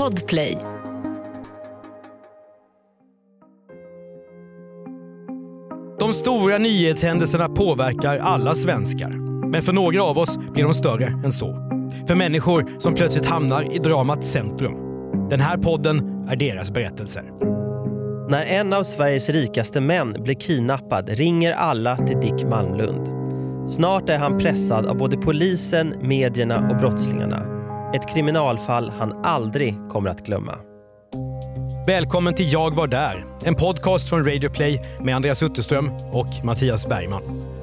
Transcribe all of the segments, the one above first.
Podplay. De stora nyhetshändelserna påverkar alla svenskar. Men för några av oss blir de större än så. För människor som plötsligt hamnar i dramats centrum. Den här podden är deras berättelser. När en av Sveriges rikaste män blir kidnappad ringer alla till Dick Malmlund. Snart är han pressad av både polisen, medierna och brottslingarna. Ett kriminalfall han aldrig kommer att glömma. Välkommen till Jag var där. En podcast från Radio Play med Andreas Utterström och Mattias Bergman.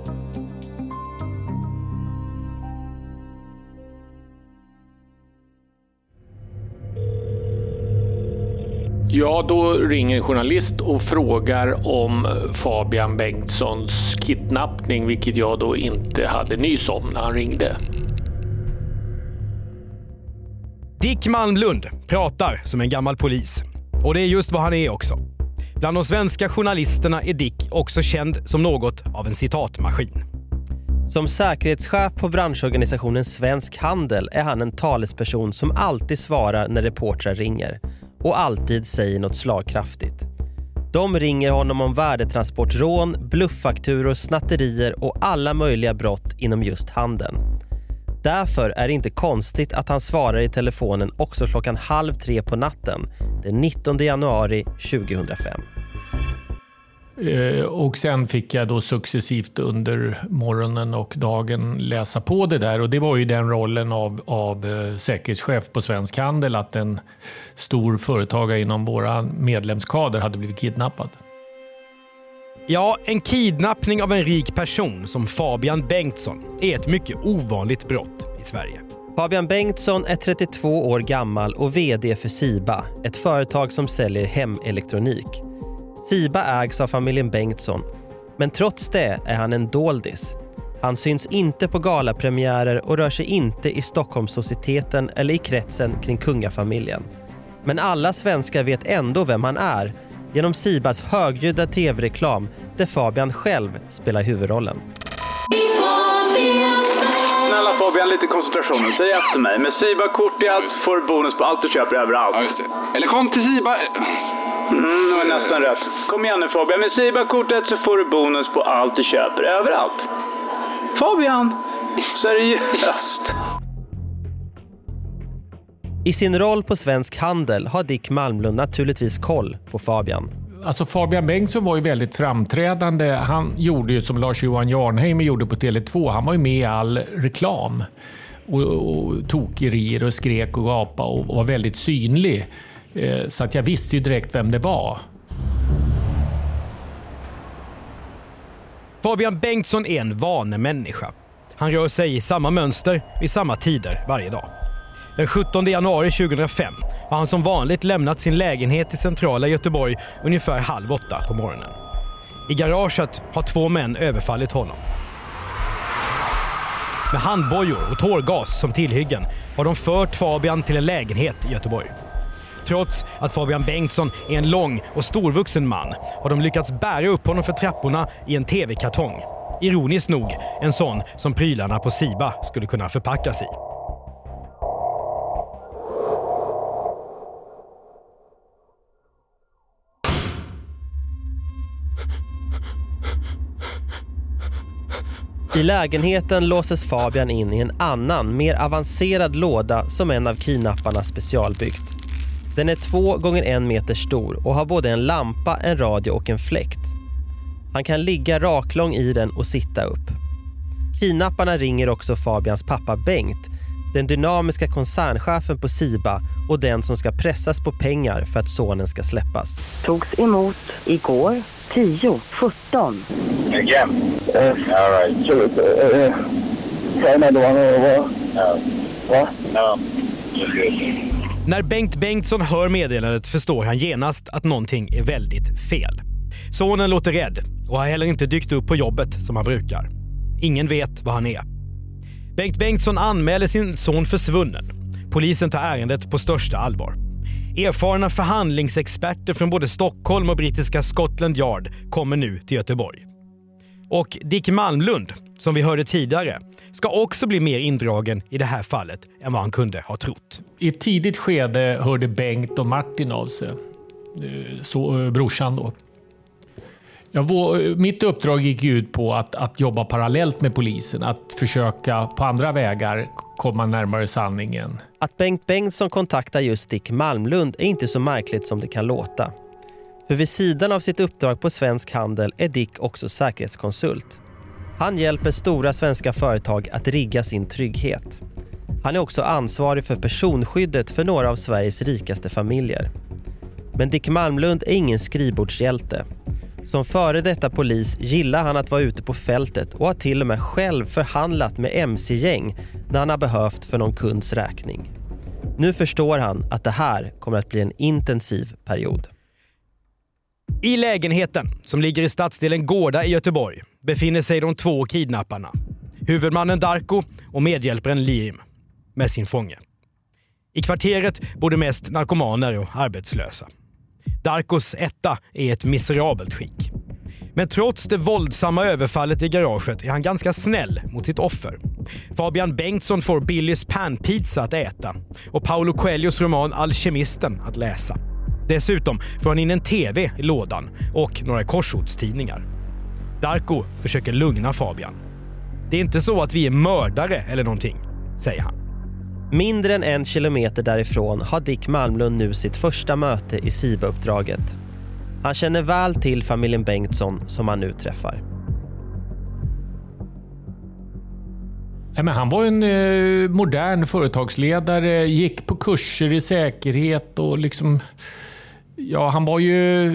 Ja, då ringer en journalist och frågar om Fabian Bengtssons kidnappning, vilket jag då inte hade nys om när han ringde. Dick Malmlund pratar som en gammal polis. Och det är just vad han är också. Bland de svenska journalisterna är Dick också känd som något av en citatmaskin. Som säkerhetschef på branschorganisationen Svensk Handel är han en talesperson som alltid svarar när reportrar ringer. Och alltid säger något slagkraftigt. De ringer honom om värdetransportrån, blufffakturor, snatterier och alla möjliga brott inom just handeln. Därför är det inte konstigt att han svarar i telefonen också 2:30 på natten den 19 januari 2005. Och sen fick jag då successivt under morgonen och dagen läsa på det där. Och det var ju den rollen av säkerhetschef på Svensk Handel, att en stor företagare inom våra medlemskader hade blivit kidnappad. Ja, en kidnappning av en rik person som Fabian Bengtsson är ett mycket ovanligt brott i Sverige. Fabian Bengtsson är 32 år gammal och vd för Siba, ett företag som säljer hemelektronik. Siba ägs av familjen Bengtsson, men trots det är han en doldis. Han syns inte på galapremiärer och rör sig inte i Stockholmssocieteten eller i kretsen kring kungafamiljen. Men alla svenskar vet ändå vem han är genom Sibas högljudda tv-reklam där Fabian själv spelar huvudrollen. Snälla Fabian, lite koncentration. Säg efter mig. Med Siba-kort i allt får du bonus på allt du köper överallt. Ja, just det. Eller kom till Siba. Det var nästan rätt. Kom igen nu Fabian. Med Siba-kortet så får du bonus på allt du köper överallt. Fabian, seriöst. I sin roll på Svensk Handel har Dick Malmlund naturligtvis koll på Fabian. Alltså Fabian Bengtsson var ju väldigt framträdande. Han gjorde ju som Lars-Johan Jarnheim gjorde på Tele2. Han var ju med i all reklam. Och tokerier och skrek och gapa och var väldigt synlig. Så att jag visste ju direkt vem det var. Fabian Bengtsson är en vanemänniska. Han rör sig i samma mönster vid samma tider varje dag. Den 17 januari 2005 har han som vanligt lämnat sin lägenhet i centrala Göteborg ungefär 7:30 på morgonen. I garaget har 2 män överfallit honom. Med handbojor och tårgas som tillhyggen har de fört Fabian till en lägenhet i Göteborg. Trots att Fabian Bengtsson är en lång och storvuxen man har de lyckats bära upp honom för trapporna i en tv-kartong. Ironiskt nog en sån som prylarna på Siba skulle kunna förpackas i. I lägenheten låses Fabian in i en annan, mer avancerad låda som en av kidnapparna specialbyggt. Den är 2 gånger 1 meter stor och har både en lampa, en radio och en fläkt. Han kan ligga raklång i den och sitta upp. Kidnapparna ringer också Fabians pappa Bengt, den dynamiska koncernchefen på Siba och den som ska pressas på pengar för att sonen ska släppas. Togs emot igår 10:17. Again. All right. So, När Bengt Bengtsson hör meddelandet förstår han genast att någonting är väldigt fel. Sonen låter rädd och har heller inte dykt upp på jobbet som han brukar. Ingen vet vad han är. Bengt Bengtsson anmäler sin son försvunnen. Polisen tar ärendet på största allvar. Erfarna förhandlingsexperter från både Stockholm och brittiska Scotland Yard kommer nu till Göteborg. Och Dick Malmlund, som vi hörde tidigare, ska också bli mer indragen i det här fallet än vad han kunde ha trott. I ett tidigt skede hörde Bengt och Martin av sig. Så, brorsan då. Mitt uppdrag gick ut på att jobba parallellt med polisen. Att försöka på andra vägar komma närmare sanningen. Att Bengt Bengtsson kontaktar just Dick Malmlund är inte så märkligt som det kan låta. För vid sidan av sitt uppdrag på Svensk Handel är Dick också säkerhetskonsult. Han hjälper stora svenska företag att rigga sin trygghet. Han är också ansvarig för personskyddet för några av Sveriges rikaste familjer. Men Dick Malmlund är ingen skrivbordshjälte. Som före detta polis gillar han att vara ute på fältet och har till och med själv förhandlat med MC-gäng när han har behövt för någon kunds räkning. Nu förstår han att det här kommer att bli en intensiv period. I lägenheten som ligger i stadsdelen Gårda i Göteborg befinner sig de 2 kidnapparna. Huvudmannen Darko och medhjälparen Lirim med sin fånge. I kvarteret bor det mest narkomaner och arbetslösa. Darkos etta är i ett miserabelt skick. Men trots det våldsamma överfallet i garaget är han ganska snäll mot sitt offer. Fabian Bengtsson får Billys panpizza att äta och Paulo Coelhos roman Alkemisten att läsa. Dessutom får han in en tv i lådan och några korsordstidningar. Darko försöker lugna Fabian. Det är inte så att vi är mördare eller någonting, säger han. Mindre än 1 kilometer därifrån har Dick Malmlund nu sitt första möte i SIBA-uppdraget. Han känner väl till familjen Bengtsson som han nu träffar. Men han var en modern företagsledare, gick på kurser i säkerhet och liksom... Ja, han var ju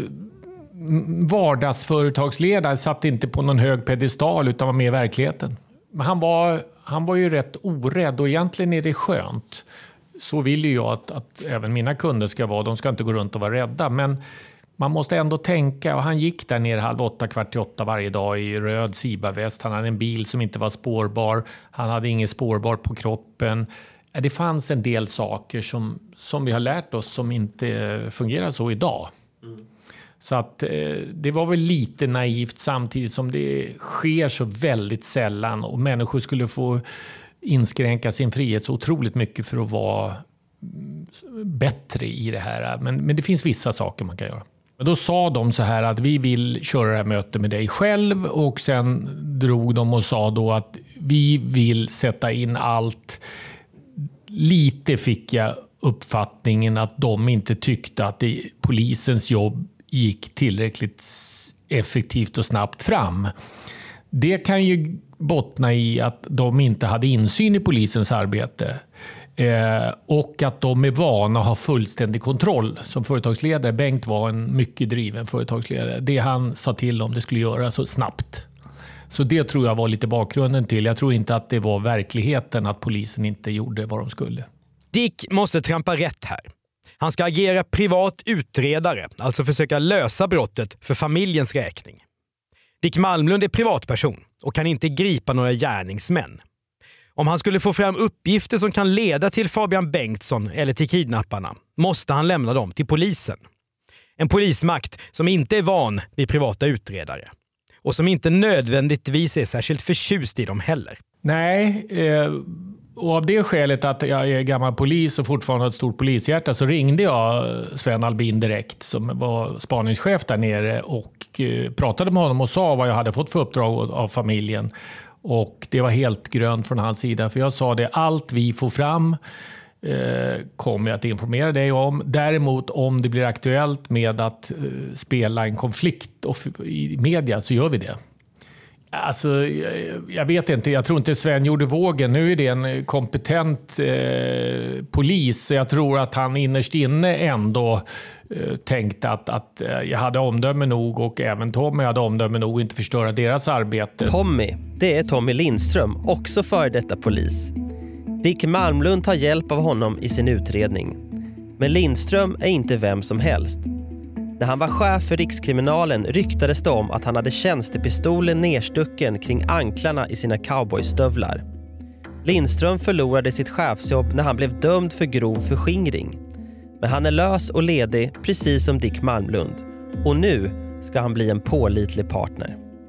vardagsföretagsledare, satt inte på någon hög pedestal utan var med i verkligheten. Men han var ju rätt orädd och egentligen är det skönt. Så vill ju jag att även mina kunder ska vara. De ska inte gå runt och vara rädda. Men man måste ändå tänka. Och han gick där ner 7:30, 7:45 varje dag i röd SIBA-väst. Han hade en bil som inte var spårbar. Han hade ingen spårbar på kroppen. Det fanns en del saker som vi har lärt oss som inte fungerar så idag. Så att det var väl lite naivt samtidigt som det sker så väldigt sällan och människor skulle få inskränka sin frihet så otroligt mycket för att vara bättre i det här. Men det finns vissa saker man kan göra. Då sa de så här att vi vill köra det här mötet med dig själv och sen drog de och sa då att vi vill sätta in allt. Lite fick jag uppfattningen att de inte tyckte att polisens jobb gick tillräckligt effektivt och snabbt fram. Det kan ju bottna i att de inte hade insyn i polisens arbete och att de är vana att ha fullständig kontroll som företagsledare. Bengt var en mycket driven företagsledare. Det han sa till om det skulle göra så snabbt. Så det tror jag var lite bakgrunden till. Jag tror inte att det var verkligheten att polisen inte gjorde vad de skulle. Dick måste trampa rätt här. Han ska agera privat utredare, alltså försöka lösa brottet för familjens räkning. Dick Malmlund är privatperson och kan inte gripa några gärningsmän. Om han skulle få fram uppgifter som kan leda till Fabian Bengtsson eller till kidnapparna måste han lämna dem till polisen. En polismakt som inte är van vid privata utredare och som inte nödvändigtvis är särskilt förtjust i dem heller. Nej, och av det skälet att jag är gammal polis och fortfarande har ett stort polishjärta så ringde jag Sven Albin direkt som var spaningschef där nere och pratade med honom och sa vad jag hade fått för uppdrag av familjen. Och det var helt grönt från hans sida för jag sa det, allt vi får fram kommer jag att informera dig om. Däremot om det blir aktuellt med att spela en konflikt i media så gör vi det. Alltså, jag vet inte, jag tror inte Sven gjorde vågen. Nu är det en kompetent polis så jag tror att han innerst inne ändå tänkte att jag hade omdöme nog och även Tommy hade omdöme nog att inte förstöra deras arbete. Tommy, det är Tommy Lindström, också före detta polis. Dick Malmlund tar hjälp av honom i sin utredning. Men Lindström är inte vem som helst. När han var chef för Rikskriminalen ryktades det om att han hade tjänstepistolen nerstucken kring anklarna i sina cowboystövlar. Lindström förlorade sitt chefsjobb när han blev dömd för grov förskingring. Men han är lös och ledig precis som Dick Malmlund. Och nu ska han bli en pålitlig partner.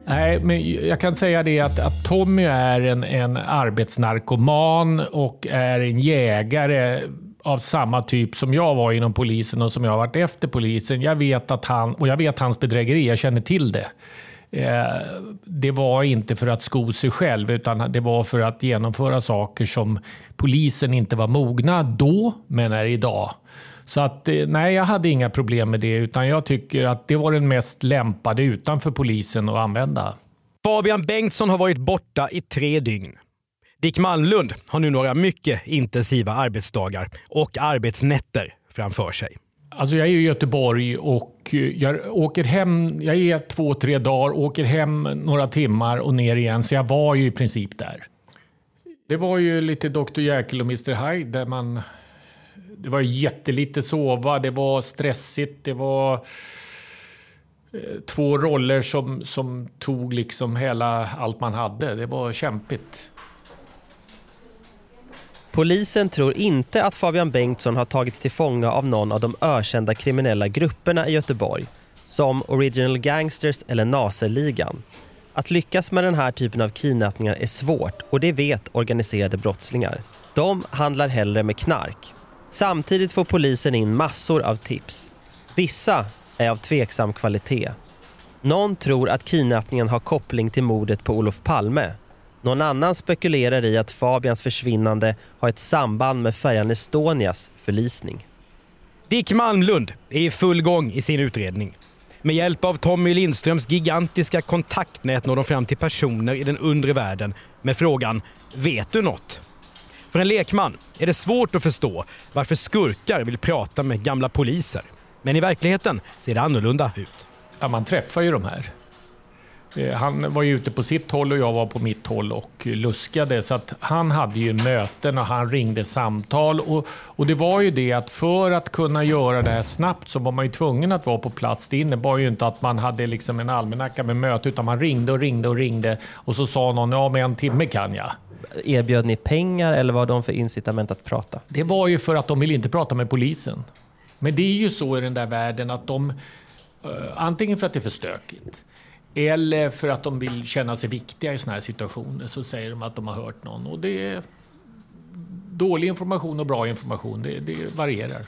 Nej, men jag kan säga det att Tommy är en arbetsnarkoman och är en jägare av samma typ som jag var inom polisen och som jag har varit efter polisen. Jag vet hans bedrägeri, jag känner till det. Det var inte för att sko sig själv, utan det var för att genomföra saker som polisen inte var mogna då, men är idag. Så att nej, jag hade inga problem med det, utan jag tycker att det var den mest lämpade utanför polisen att använda. Fabian Bengtsson har varit borta i 3 dygn. Dick Malmlund har nu några mycket intensiva arbetsdagar och arbetsnätter framför sig. Alltså jag är i Göteborg och jag åker hem, jag är 2-3 dagar, åker hem några timmar och ner igen, så jag var ju i princip där. Det var ju lite Dr. Jekyll och Mr. Hyde där det var jättelite sova, det var stressigt, det var 2 roller som tog liksom allt man hade. Det var kämpigt. Polisen tror inte att Fabian Bengtsson har tagits till fånga av någon av de ökända kriminella grupperna i Göteborg, som Original Gangsters eller Naserligan. Att lyckas med den här typen av kidnappningar är svårt, och det vet organiserade brottslingar. De handlar hellre med knark. Samtidigt får polisen in massor av tips. Vissa är av tveksam kvalitet. Någon tror att kidnappningen har koppling till mordet på Olof Palme. Någon annan spekulerar i att Fabians försvinnande har ett samband med färjan Estonias förlisning. Dick Malmlund är i full gång i sin utredning. Med hjälp av Tommy Lindströms gigantiska kontaktnät når de fram till personer i den undre världen med frågan: vet du något? För en lekman är det svårt att förstå varför skurkar vill prata med gamla poliser. Men i verkligheten ser det annorlunda ut. Ja, man träffar ju de här. Han var ju ute på sitt håll och jag var på mitt håll och luskade. Så att han hade ju möten och han ringde samtal. Och det var ju det att för att kunna göra det här snabbt så var man ju tvungen att vara på plats. Det innebar ju inte att man hade liksom en almanacka med möte, utan man ringde. Och så sa någon, ja med 1 timme kan jag. Erbjöd ni pengar eller var de för incitament att prata? Det var ju för att de ville inte prata med polisen. Men det är ju så i den där världen att de, antingen för att det är för stökigt eller för att de vill känna sig viktiga i såna här situationer, så säger de att de har hört någon. Och det är dålig information och bra information, det varierar.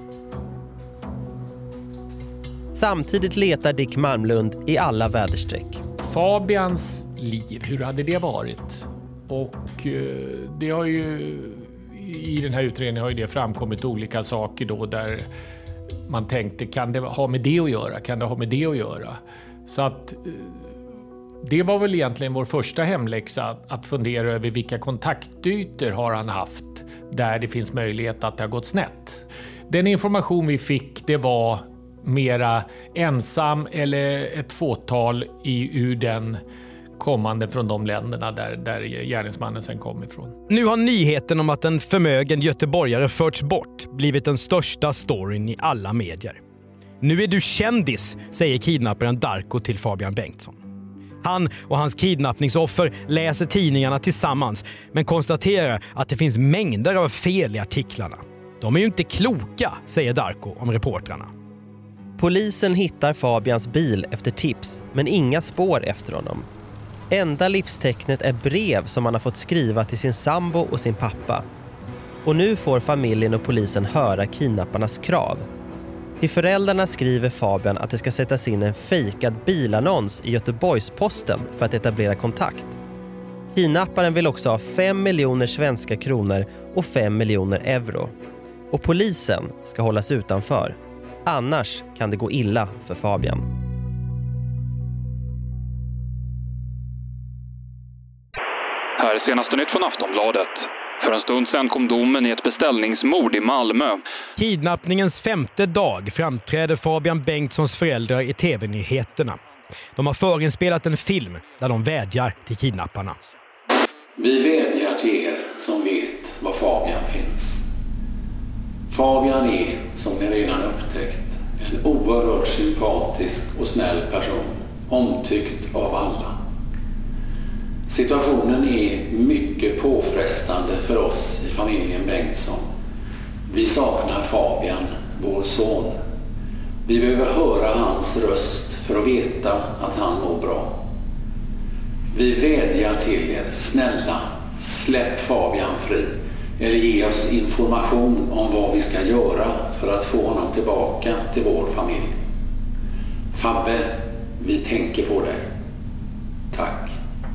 Samtidigt letar Dick Malmlund i alla väderstreck. Fabians liv, hur hade det varit? Och det har ju i den här utredningen har ju det framkommit olika saker då där man tänkte, kan det ha med det att göra? Så att det var väl egentligen vår första hemläxa, att fundera över vilka kontaktytor har han haft där det finns möjlighet att det har gått snett. Den information vi fick, det var mera ensam eller ett fåtal ur den kommande från de länderna där gärningsmannen sen kom ifrån. Nu har nyheten om att en förmögen göteborgare förts bort blivit den största storyn i alla medier. Nu är du kändis, säger kidnapparen Darko till Fabian Bengtsson. Han och hans kidnappningsoffer läser tidningarna tillsammans, men konstaterar att det finns mängder av fel i artiklarna. De är ju inte kloka, säger Darko om reportrarna. Polisen hittar Fabians bil efter tips, men inga spår efter honom. Enda livstecknet är brev som han har fått skriva till sin sambo och sin pappa. Och nu får familjen och polisen höra kidnapparnas krav. Till föräldrarna skriver Fabian att det ska sättas in en fejkad bilannons i Göteborgs-Posten för att etablera kontakt. Kidnapparen vill också ha 5 miljoner svenska kronor och 5 miljoner euro. Och polisen ska hållas utanför. Annars kan det gå illa för Fabian. Här är senaste nytt från Aftonbladet. För en stund sedan kom domen i ett beställningsmord i Malmö. Kidnappningens 5:e dag framträder Fabian Bengtssons föräldrar i tv-nyheterna. De har förinspelat en film där de vädjar till kidnapparna. Vi vädjar till er som vet var Fabian finns. Fabian är, som ni redan upptäckt, en oerhört sympatisk och snäll person, omtyckt av alla. Situationen är mycket påfrestande för oss i familjen Bengtsson. Vi saknar Fabian, vår son. Vi behöver höra hans röst för att veta att han mår bra. Vi vädjar till er, snälla, släpp Fabian fri. Eller ge oss information om vad vi ska göra för att få honom tillbaka till vår familj. Fabbe, vi tänker på dig. Tack.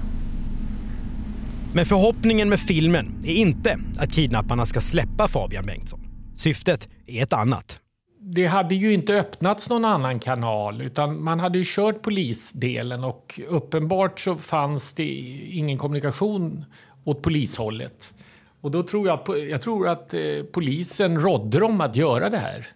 Men förhoppningen med filmen är inte att kidnapparna ska släppa Fabian Bengtsson. Syftet är ett annat. Det hade ju inte öppnats någon annan kanal utan man hade ju kört polisdelen och uppenbart så fanns det ingen kommunikation åt polishållet. Och då tror jag tror att polisen rådde dem att göra det här.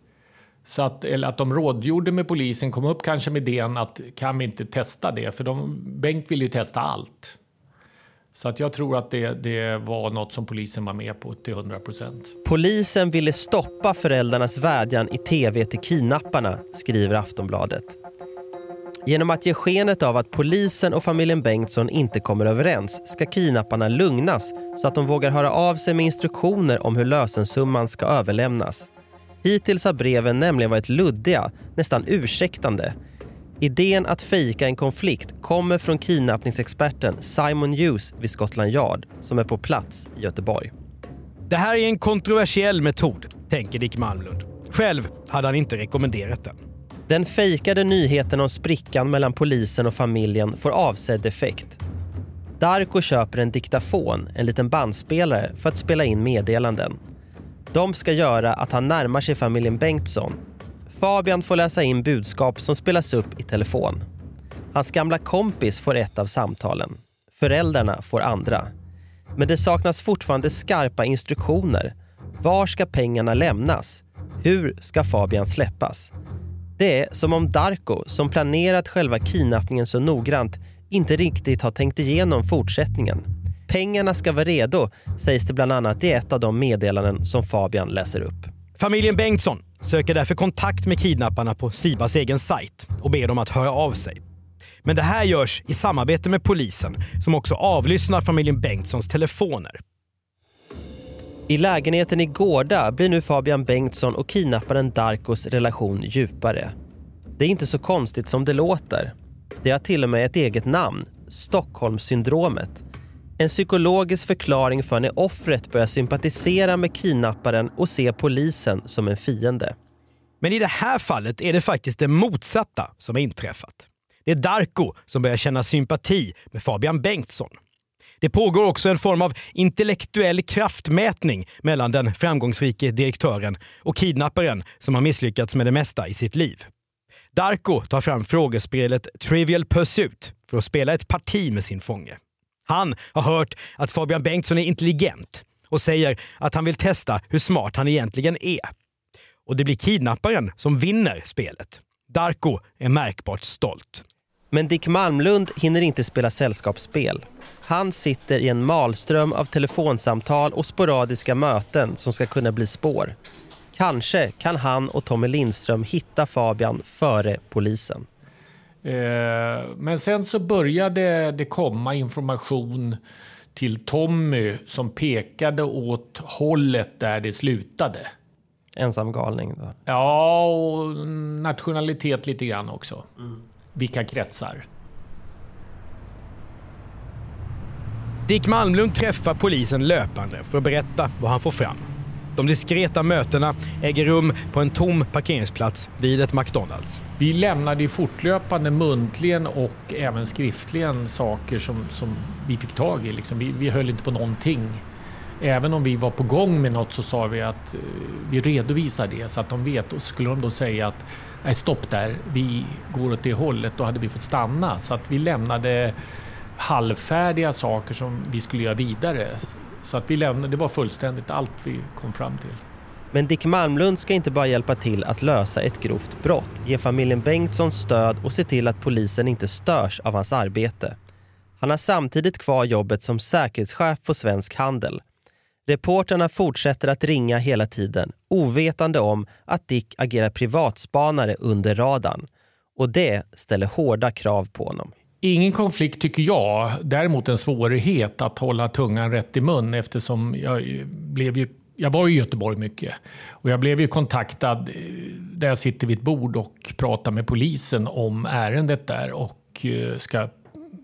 Så att de rådgjorde med polisen, kom upp kanske med idén att kan vi inte testa det? För Bengt ville ju testa allt. Så att jag tror att det var något som polisen var med på till 100%. Polisen ville stoppa föräldrarnas vädjan i tv till kidnapparna, skriver Aftonbladet. Genom att ge skenet av att polisen och familjen Bengtsson inte kommer överens ska kidnapparna lugnas så att de vågar höra av sig med instruktioner om hur lösensumman ska överlämnas. Hittills har breven nämligen varit luddiga, nästan ursäktande. Idén att fejka en konflikt kommer från kidnappningsexperten Simon Hughes vid Scotland Yard som är på plats i Göteborg. Det här är en kontroversiell metod, tänker Dick Malmlund. Själv hade han inte rekommenderat den. Den fejkade nyheten om sprickan mellan polisen och familjen får avsedd effekt. Darko köper en diktafon, en liten bandspelare, för att spela in meddelanden. De ska göra att han närmar sig familjen Bengtsson. Fabian får läsa in budskap som spelas upp i telefon. Hans gamla kompis får ett av samtalen. Föräldrarna får andra. Men det saknas fortfarande skarpa instruktioner. Var ska pengarna lämnas? Hur ska Fabian släppas? Det är som om Darko, som planerat själva kidnappningen så noggrant, inte riktigt har tänkt igenom fortsättningen. Pengarna ska vara redo, sägs det bland annat i ett av de meddelanden som Fabian läser upp. Familjen Bengtsson söker därför kontakt med kidnapparna på Sibas egen sajt och ber dem att höra av sig. Men det här görs i samarbete med polisen som också avlyssnar familjen Bengtssons telefoner. I lägenheten i Gårda blir nu Fabian Bengtsson och kidnapparen Darkos relation djupare. Det är inte så konstigt som det låter. Det har till och med ett eget namn, Stockholmssyndromet. En psykologisk förklaring för när offret börjar sympatisera med kidnapparen och se polisen som en fiende. Men i det här fallet är det faktiskt det motsatta som har inträffat. Det är Darko som börjar känna sympati med Fabian Bengtsson. Det pågår också en form av intellektuell kraftmätning mellan den framgångsrike direktören och kidnapparen som har misslyckats med det mesta i sitt liv. Darko tar fram frågespelet Trivial Pursuit för att spela ett parti med sin fånge. Han har hört att Fabian Bengtsson är intelligent och säger att han vill testa hur smart han egentligen är. Och det blir kidnapparen som vinner spelet. Darko är märkbart stolt. Men Dick Malmlund hinner inte spela sällskapsspel. Han sitter i en malström av telefonsamtal och sporadiska möten som ska kunna bli spår. Kanske kan han och Tommy Lindström hitta Fabian före polisen. Men sen så började det komma information till Tommy som pekade åt hållet där det slutade. Ensam galning då? Ja, och nationalitet lite grann också. Vilka kretsar? Dick Malmlund träffar polisen löpande för att berätta vad han får fram. De diskreta mötena äger rum på en tom parkeringsplats vid ett McDonalds. Vi lämnade ju fortlöpande muntligen och även skriftligen saker som vi fick tag i. Liksom, vi höll inte på någonting. Även om vi var på gång med något så sa vi att vi redovisar det så att de vet. Och skulle de då säga att nej, stopp där, vi går åt det hållet, då hade vi fått stanna. Så att vi lämnade halvfärdiga saker som vi skulle göra vidare. Så att det var fullständigt allt vi kom fram till. Men Dick Malmlund ska inte bara hjälpa till att lösa ett grovt brott, ge familjen Bengtsson stöd och se till att polisen inte störs av hans arbete. Han har samtidigt kvar jobbet som säkerhetschef på Svensk Handel. Reporterna fortsätter att ringa hela tiden, ovetande om att Dick agerar privatspanare under radarn. Och det ställer hårda krav på honom. Ingen konflikt tycker jag, däremot en svårighet att hålla tungan rätt i mun eftersom jag var i Göteborg mycket. Och jag blev ju kontaktad där jag sitter vid ett bord och pratar med polisen om ärendet där och ska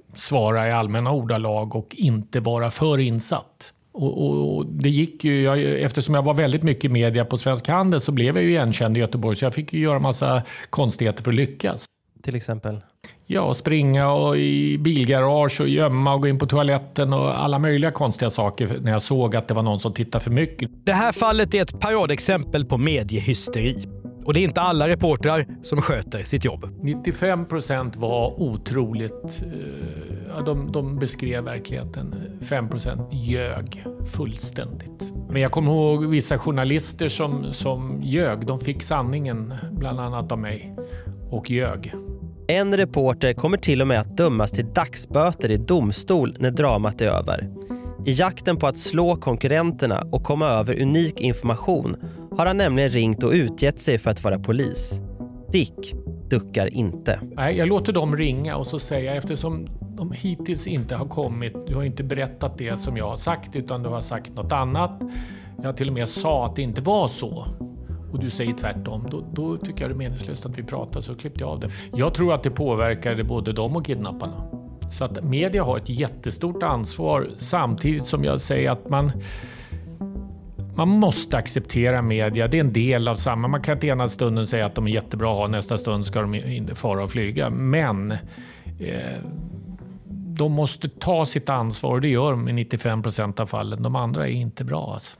svara i allmänna ordalag och inte vara för insatt. Och det gick ju, eftersom jag var väldigt mycket i media på Svensk Handel så blev jag ju igenkänd i Göteborg, så jag fick ju göra massa konstigheter för att lyckas. Till exempel? Ja, springa och i bilgarage och gömma och gå in på toaletten och alla möjliga konstiga saker när jag såg att det var någon som tittade för mycket. Det här fallet är ett paradexempel på mediehysteri. Och det är inte alla reportrar som sköter sitt jobb. 95% var otroligt, de beskrev verkligheten. 5% ljög fullständigt. Men jag kommer ihåg vissa journalister som ljög. De fick sanningen bland annat av mig och ljög. En reporter kommer till och med att dömas till dagsböter i domstol när dramat är över. I jakten på att slå konkurrenterna och komma över unik information har han nämligen ringt och utgett sig för att vara polis. Dick duckar inte. Nej, jag låter dem ringa och så säga, eftersom de hittills inte har kommit, du har inte berättat det som jag har sagt utan du har sagt något annat. Jag till och med sa att det inte var så. Och du säger tvärtom, då tycker jag det är meningslöst att vi pratar, så klippte jag av det. Jag tror att det påverkade både dem och kidnapparna. Så att media har ett jättestort ansvar, samtidigt som jag säger att man måste acceptera media. Det är en del av samma. Man kan inte ena stunden säga att de är jättebra att ha, nästa stund ska de inte fara och flyga. Men de måste ta sitt ansvar, och det gör de i 95% av fallen. De andra är inte bra alltså.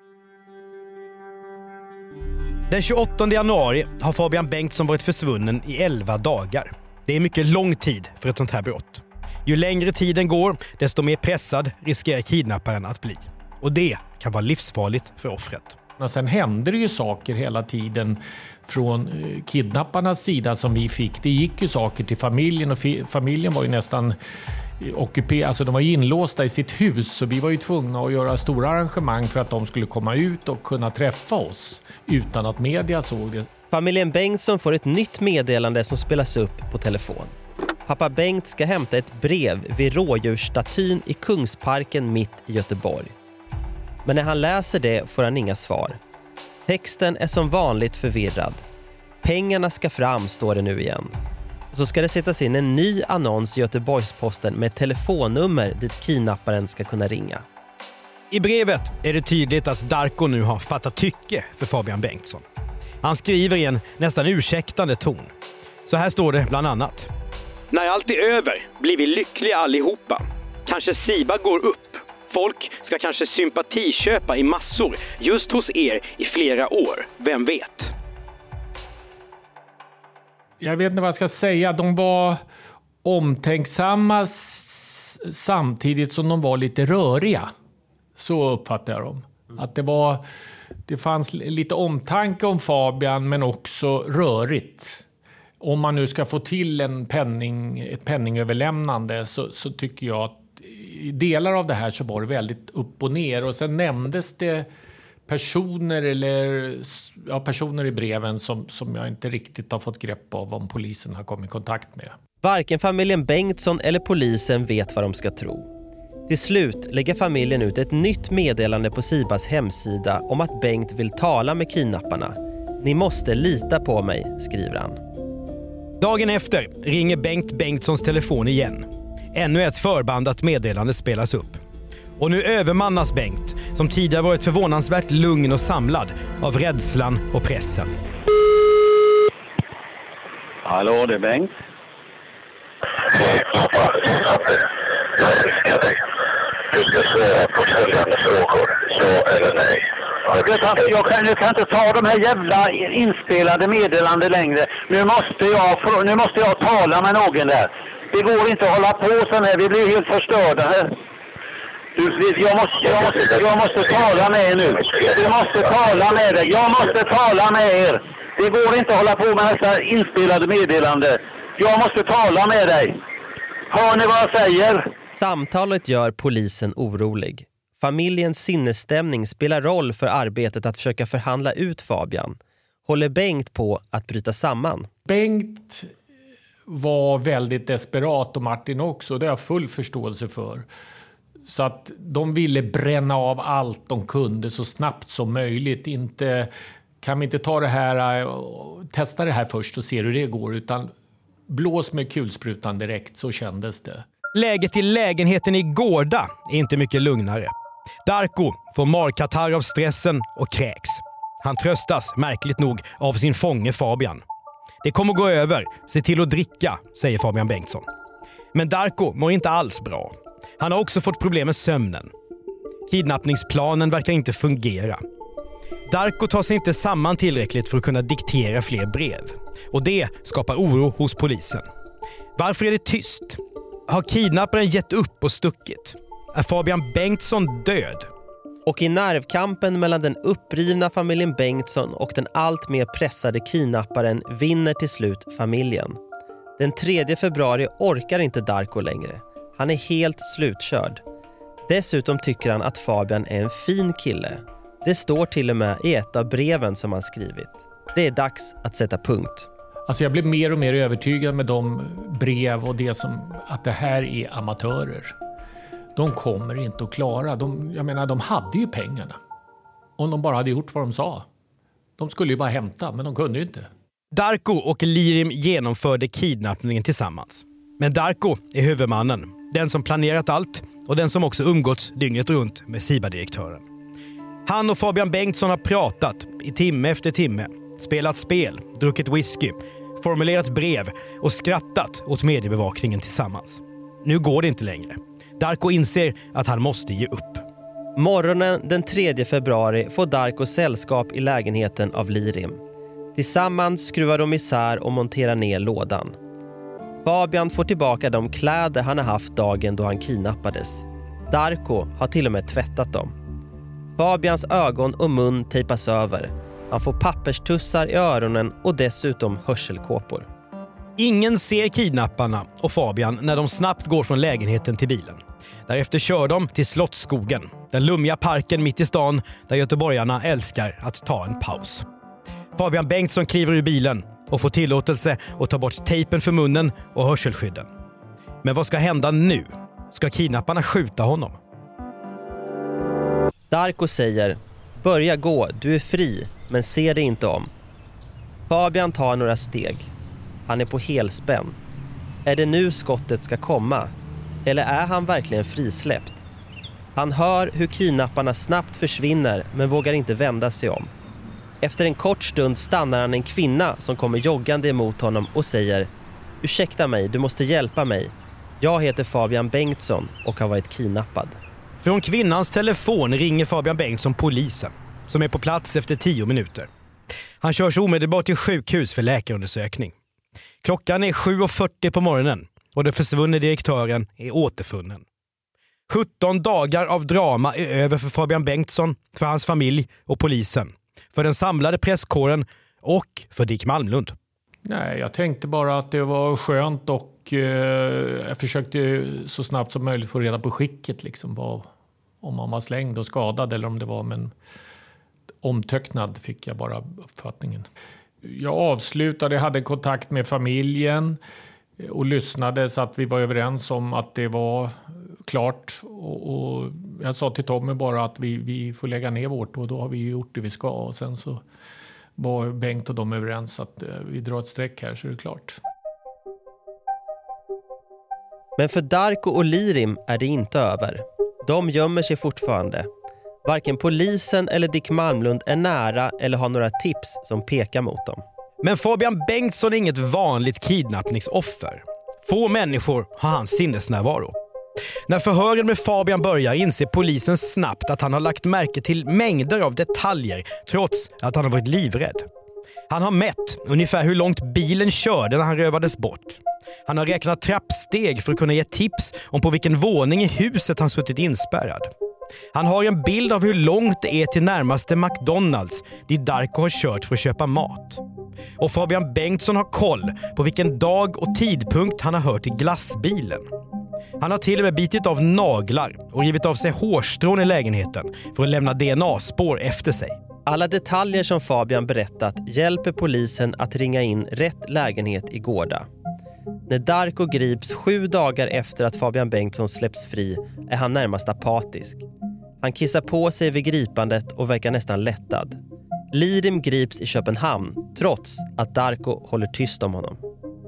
Den 28 januari har Fabian Bengtsson varit försvunnen i 11 dagar. Det är mycket lång tid för ett sånt här brott. Ju längre tiden går, desto mer pressad riskerar kidnapparen att bli. Och det kan vara livsfarligt för offret. Och sen händer det ju saker hela tiden från kidnapparnas sida som vi fick. Det gick ju saker till familjen, och familjen var ju nästan ockuperad. Alltså de var inlåsta i sitt hus, så vi var ju tvungna att göra stora arrangemang för att de skulle komma ut och kunna träffa oss utan att media såg det. Familjen Bengtsson får ett nytt meddelande som spelas upp på telefon. Pappa Bengt ska hämta ett brev vid rådjursstatyn i Kungsparken mitt i Göteborg. Men när han läser det får han inga svar. Texten är som vanligt förvirrad. Pengarna ska fram, står det nu igen. Och så ska det sättas in en ny annons i Göteborgsposten med ett telefonnummer dit kidnapparen ska kunna ringa. I brevet är det tydligt att Darko nu har fattat tycke för Fabian Bengtsson. Han skriver i en nästan ursäktande ton. Så här står det bland annat. När allt är över blir vi lyckliga allihopa. Kanske Siba går upp. Folk ska kanske sympatiköpa i massor just hos er i flera år. Vem vet? Jag vet inte vad jag ska säga. De var omtänksamma samtidigt som de var lite röriga. Så uppfattar jag dem. Att det fanns lite omtanke om Fabian, men också rörigt. Om man nu ska få till ett penningöverlämnande så tycker jag att i delar av det här så var det väldigt upp och ner. Och sen nämndes det personer i breven som jag inte riktigt har fått grepp av om polisen har kommit i kontakt med. Varken familjen Bengtsson eller polisen vet vad de ska tro. Till slut lägger familjen ut ett nytt meddelande på Sibas hemsida om att Bengt vill tala med kidnapparna. Ni måste lita på mig, skriver han. Dagen efter ringer Bengt Bengtssons telefon igen. Ännu ett förbandat meddelande spelas upp. Och nu övermannas Bengt, som tidigare varit förvånansvärt lugn och samlad, av rädslan och pressen. Hallå, det är Bengt. Du ska svara på följande frågor. Ja eller nej? Jag kan inte ta de här jävla inspelade meddelande längre. Nu måste jag tala med någon där. Det går inte att hålla på så här. Vi blir helt förstörda här. Jag måste tala med er nu. Du måste tala med dig. Jag måste tala med er. Det går inte att hålla på med dessa inspelade meddelande. Jag måste tala med dig. Hör ni vad jag säger? Samtalet gör polisen orolig. Familjens sinnesstämning spelar roll för arbetet att försöka förhandla ut Fabian. Håller Bengt på att bryta samman? Bengt var väldigt desperat, och Martin också. Det har jag full förståelse för. Så att de ville bränna av allt de kunde så snabbt som möjligt. Kan vi inte ta det här och testa det här först och se hur det går, utan blås med kulsprutan direkt, så kändes det. Läget i lägenheten i Gårda är inte mycket lugnare. Darko får markatarr av stressen och kräks. Han tröstas, märkligt nog, av sin fånge Fabian. Det kommer gå över, se till att dricka, säger Fabian Bengtsson. Men Darko mår inte alls bra. Han har också fått problem med sömnen. Kidnappningsplanen verkar inte fungera. Darko tar sig inte samman tillräckligt för att kunna diktera fler brev. Och det skapar oro hos polisen. Varför är det tyst? Har kidnapparen gett upp och stuckit? Är Fabian Bengtsson död? Och i nervkampen mellan den upprivna familjen Bengtsson och den allt mer pressade kidnapparen vinner till slut familjen. Den 3 februari orkar inte Darko längre. Han är helt slutkörd. Dessutom tycker han att Fabian är en fin kille. Det står till och med i ett av breven som han skrivit. Det är dags att sätta punkt. Alltså jag blev mer och mer övertygad med de brev och det som att det här är amatörer. De kommer inte att klara. De hade ju pengarna. Om de bara hade gjort vad de sa. De skulle ju bara hämta, men de kunde ju inte. Darko och Lirim genomförde kidnappningen tillsammans. Men Darko är huvudmannen. Den som planerat allt och den som också umgåtts dygnet runt med SIBA-direktören. Han och Fabian Bengtsson har pratat i timme efter timme. Spelat spel, druckit whisky, formulerat brev och skrattat åt mediebevakningen tillsammans. Nu går det inte längre. Darko inser att han måste ge upp. Morgonen den 3 februari får Darko sällskap i lägenheten av Lirim. Tillsammans skruvar de isär och monterar ner lådan. Fabian får tillbaka de kläder han har haft dagen då han kidnappades. Darko har till och med tvättat dem. Fabians ögon och mun tejpas över. Han får papperstussar i öronen och dessutom hörselkåpor. Ingen ser kidnapparna och Fabian när de snabbt går från lägenheten till bilen. Därefter kör de till Slottsskogen, den lummiga parken mitt i stan där göteborgarna älskar att ta en paus. Fabian Bengtsson kliver ur bilen och får tillåtelse att ta bort tejpen för munnen och hörselskydden. Men vad ska hända nu? Ska kidnapparna skjuta honom? Darko säger: börja gå, du är fri, men se dig inte om. Fabian tar några steg. Han är på helspänn. Är det nu skottet ska komma? Eller är han verkligen frisläppt? Han hör hur kidnapparna snabbt försvinner men vågar inte vända sig om. Efter en kort stund stannar han en kvinna som kommer joggande emot honom och säger: ursäkta mig, du måste hjälpa mig. Jag heter Fabian Bengtsson och har varit kidnappad. Från kvinnans telefon ringer Fabian Bengtsson polisen som är på plats efter 10 minuter. Han körs omedelbart till sjukhus för läkarundersökning. Klockan är 7:40 på morgonen och den försvunne direktören är återfunnen. 17 dagar av drama är över för Fabian Bengtsson, för hans familj och polisen, för den samlade presskåren och för Dick Malmlund. Nej, jag tänkte bara att det var skönt och jag försökte så snabbt som möjligt få reda på skicket. Liksom, om man var slängd och skadad eller om det var men omtöcknad fick jag bara uppfattningen. Jag avslutade, hade kontakt med familjen och lyssnade så att vi var överens om att det var klart. Och jag sa till Tommy bara att vi får lägga ner vårt och då har vi gjort det vi ska. Och sen så var Bengt och de överens att vi drar ett streck här så är det klart. Men för Darko och Lirim är det inte över. De gömmer sig fortfarande. Varken polisen eller Dick Malmlund är nära eller har några tips som pekar mot dem. Men Fabian Bengtsson är inget vanligt kidnappningsoffer. Få människor har hans sinnesnärvaro. När förhören med Fabian börjar inser polisen snabbt att han har lagt märke till mängder av detaljer trots att han har varit livrädd. Han har mätt ungefär hur långt bilen körde när han rövades bort. Han har räknat trappsteg för att kunna ge tips om på vilken våning i huset han suttit inspärrad. Han har en bild av hur långt det är till närmaste McDonalds dit Darko har kört för att köpa mat. Och Fabian Bengtsson har koll på vilken dag och tidpunkt han har hört i glassbilen. Han har till och med bitit av naglar och rivit av sig hårstrån i lägenheten för att lämna DNA-spår efter sig. Alla detaljer som Fabian berättat hjälper polisen att ringa in rätt lägenhet i Gårda. När Darko grips 7 dagar efter att Fabian Bengtsson släpps fri är han närmast apatisk. Han kissar på sig vid gripandet och verkar nästan lättad. Lirim grips i Köpenhamn trots att Darko håller tyst om honom.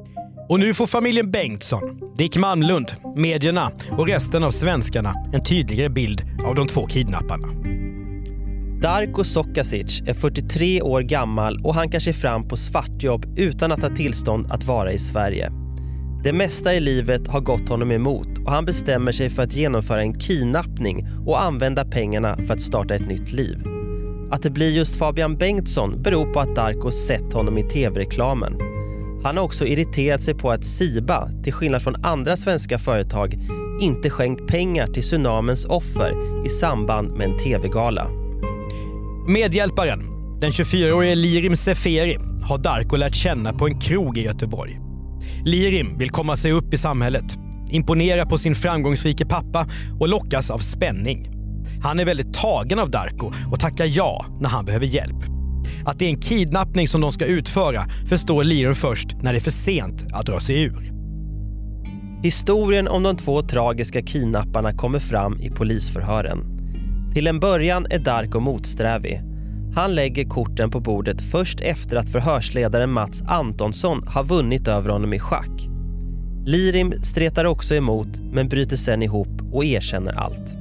Och nu får familjen Bengtsson, Dick Malmlund, medierna och resten av svenskarna en tydligare bild av de två kidnapparna. Darko Sokasic är 43 år gammal och hankar sig fram på svartjobb utan att ha tillstånd att vara i Sverige. Det mesta i livet har gått honom emot och han bestämmer sig för att genomföra en kidnappning och använda pengarna för att starta ett nytt liv. Att det blir just Fabian Bengtsson beror på att Darko sett honom i tv-reklamen. Han har också irriterat sig på att Siba, till skillnad från andra svenska företag, inte skänkt pengar till tsunamins offer i samband med en tv-gala. Medhjälparen, den 24-årige Lirim Seferi, har Darko lärt känna på en krog i Göteborg. Lirim vill komma sig upp i samhället, imponera på sin framgångsrike pappa och lockas av spänning. Han är väldigt tagen av Darko och tackar ja när han behöver hjälp. Att det är en kidnappning som de ska utföra förstår Lirim först när det är för sent att dra sig ur. Historien om de två tragiska kidnapparna kommer fram i polisförhören. Till en början är Darko motsträvig. Han lägger korten på bordet först efter att förhörsledaren Mats Antonsson har vunnit över honom i schack. Lirim stretar också emot men bryter sen ihop och erkänner allt.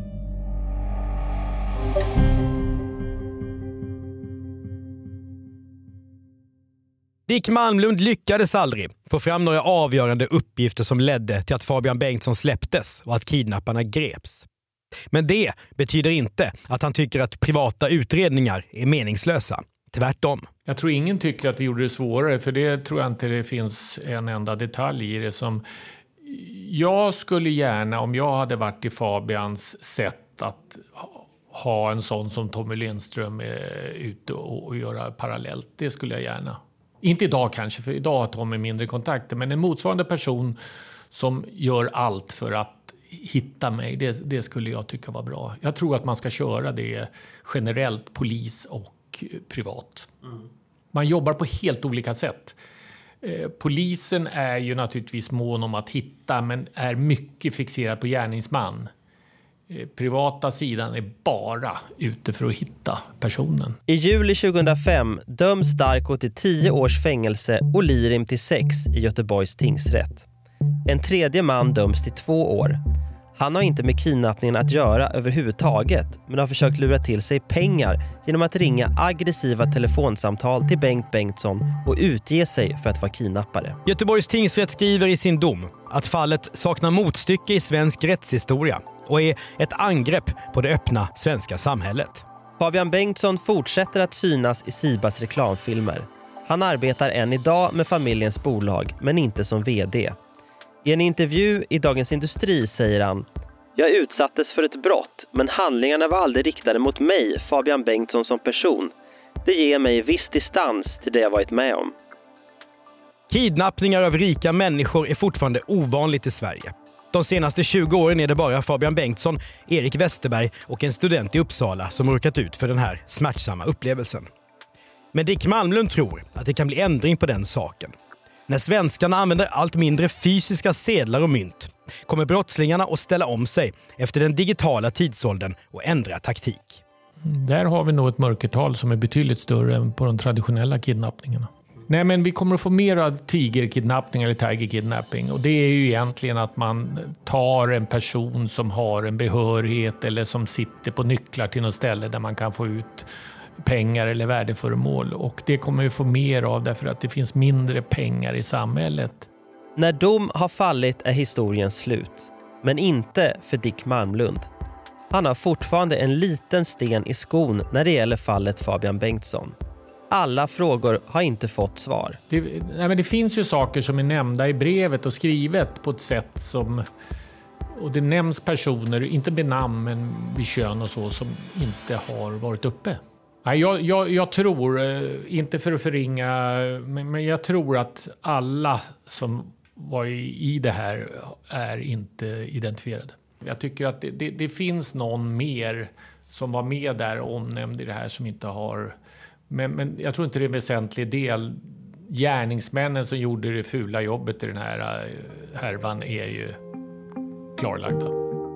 Dick Malmlund lyckades aldrig få fram några avgörande uppgifter som ledde till att Fabian Bengtsson släpptes och att kidnapparna greps. Men det betyder inte att han tycker att privata utredningar är meningslösa. Tvärtom. Jag tror ingen tycker att vi gjorde det svårare, för det tror jag inte det finns en enda detalj i det som... Jag skulle gärna, om jag hade varit i Fabians sätt att ha en sån som Tommy Lindström ute och göra parallellt, det skulle jag gärna. Inte idag kanske, för idag har Tommy mindre kontakter, men en motsvarande person som gör allt för att hitta mig, det skulle jag tycka var bra. Jag tror att man ska köra det generellt, polis och privat. Man jobbar på helt olika sätt. Polisen är ju naturligtvis mån om att hitta, men är mycket fixerad på gärningsman. Privata sidan är bara ute för att hitta personen. I juli 2005 döms Darko till 10 års fängelse och Lirim till 6 i Göteborgs tingsrätt. En tredje man döms till 2 år. Han har inte med kidnappningen att göra överhuvudtaget, men har försökt lura till sig pengar genom att ringa aggressiva telefonsamtal till Bengt Bengtsson och utge sig för att vara kidnappare. Göteborgs tingsrätt skriver i sin dom att fallet saknar motstycke i svensk rättshistoria och är ett angrepp på det öppna svenska samhället. Fabian Bengtsson fortsätter att synas i Sibas reklamfilmer. Han arbetar än idag med familjens bolag, men inte som vd. I en intervju i Dagens Industri säger han: "Jag utsattes för ett brott, men handlingarna var aldrig riktade mot mig, Fabian Bengtsson som person. Det ger mig viss distans till det jag varit med om." Kidnappningar av rika människor är fortfarande ovanligt i Sverige. De senaste 20 åren är det bara Fabian Bengtsson, Erik Westerberg och en student i Uppsala som råkat ut för den här smärtsamma upplevelsen. Men Dick Malmlund tror att det kan bli ändring på den saken. När svenskarna använder allt mindre fysiska sedlar och mynt kommer brottslingarna att ställa om sig efter den digitala tidsåldern och ändra taktik. Där har vi nog ett mörkertal som är betydligt större än på de traditionella kidnappningarna. Nej, men vi kommer att få mer av tigerkidnappning eller tigerkidnapping, och det är ju egentligen att man tar en person som har en behörighet eller som sitter på nycklar till något ställe där man kan få ut pengar eller värdeföremål, och det kommer vi få mer av därför att det finns mindre pengar i samhället. När dom har fallit är historien slut, men inte för Dick Malmlund. Han har fortfarande en liten sten i skon när det gäller fallet Fabian Bengtsson. Alla frågor har inte fått svar. Det finns ju saker som är nämnda i brevet och skrivet på ett sätt som... Och det nämns personer, inte vid namn men vid kön och så, som inte har varit uppe. Nej, jag tror, inte för att förringa, men jag tror att alla som var i det här är inte identifierade. Jag tycker att det finns någon mer som var med där och omnämnd i det här som inte har... Men jag tror inte det är en väsentlig del. Gärningsmännen som gjorde det fula jobbet i den här härvan är ju klarlagda.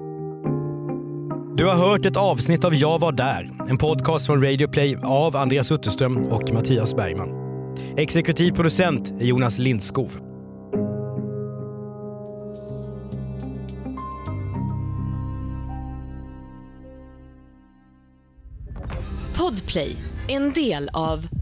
Du har hört ett avsnitt av Jag var där, en podcast från Radio Play av Andreas Utterström och Mattias Bergman. Exekutiv producent är Jonas Lindskov. Podplay, en del av